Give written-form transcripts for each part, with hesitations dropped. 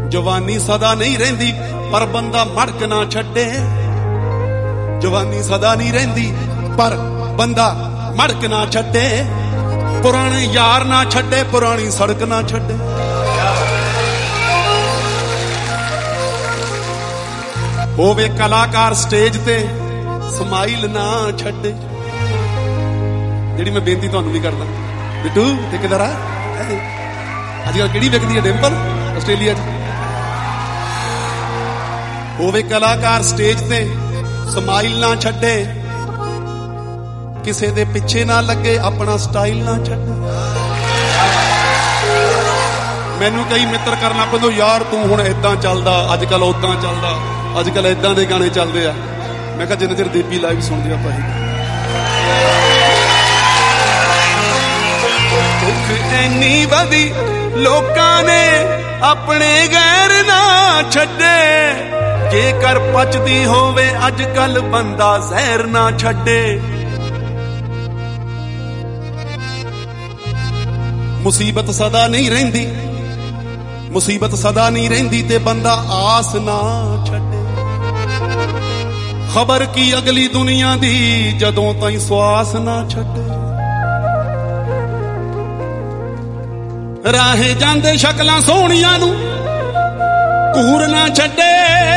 जवानी सदा नहीं रहिंदी पर बंदा मड़क ना छड्डे। जवानी सदा नहीं रहिंदी पर बंदा मड़क ना छड्डे। पुराने यार ना छड्डे, पुरानी सड़क ना छड्डे। होवे कलाकार स्टेज ते समाइल ना छड्डे। जिहड़ी मैं बेनती तुहानूं भी करदा, बिट्टू ठेकेदार अजकल किहड़ी विकदी है डिंपल आस्ट्रेलिया च। होवे कलाकार स्टेज ते समाइल ना छड्डे। किसे दे पिछे ना लगे, अपना स्टाइल ना छड्डे। मैनू कई मित्र करना पैंदा, यार तू हुण इदां चलदा, अजकल उदां चलदा, अजकल इदां दे गाने चलदे आ। मैं कहा जिन्ना चिर देवी लाइव सुनदे आपां इन्नी वधी लोकां ने अपने गैर ना छड्डे। जेकर पचदी होवे अजकल बंदा जहर ना छड्डे। मुसीबत सदा नहीं रहिंदी, मुसीबत सदा नहीं रहिंदी ते बंदा आस ना छड्डे। खबर की अगली दुनिया दी जदों ताईं स्वास ना छड्डे। राहे जांदे शक्लां सोहणियां नूं घूर ना छड्डे।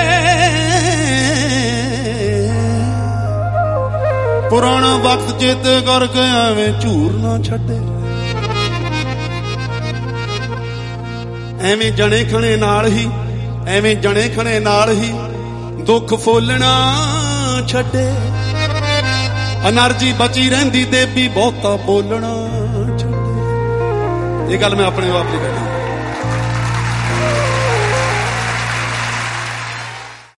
पुराना वक्त चेते करके एवें झूर ना छड्डे। एवें जने खणे नाल ही, एवें जने खणे नाल ही दुख फोलना छड्डे। एनर्जी बची रहिंदी ते भी बहुता बोलना छड्डे। ये गल मैं अपने आप नहीं करनी।